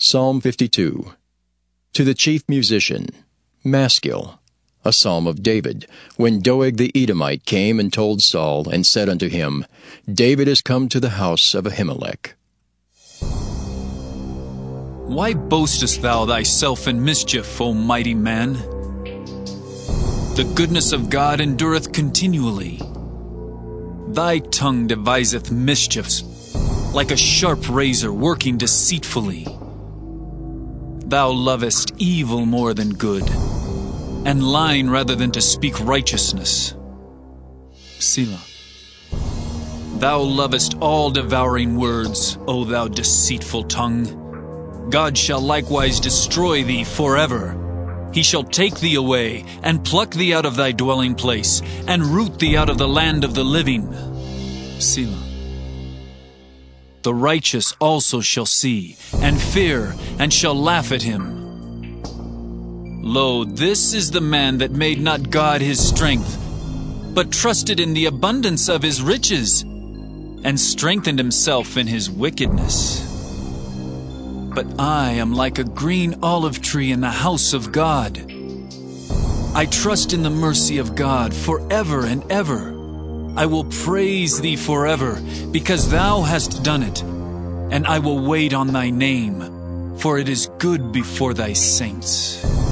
Psalm 52. To the chief musician, Maskil, a psalm of David, when Doeg the Edomite came and told Saul, and said unto him, David is come to the house of Ahimelech. Why boastest thou thyself in mischief, O mighty man? The goodness of God endureth continually. Thy tongue deviseth mischiefs, like a sharp razor working deceitfully. Thou lovest evil more than good, and lying rather than to speak righteousness. Selah. Thou lovest all devouring words, O thou deceitful tongue. God shall likewise destroy thee forever. He shall take thee away, and pluck thee out of thy dwelling place, and root thee out of the land of the living. Selah. The righteous also shall see, and fear, and shall laugh at him. Lo, this is the man that made not God his strength, but trusted in the abundance of his riches, and strengthened himself in his wickedness. But I am like a green olive tree in the house of God. I trust in the mercy of God forever and ever. I will praise thee forever, because thou hast done it, and I will wait on thy name, for it is good before thy saints.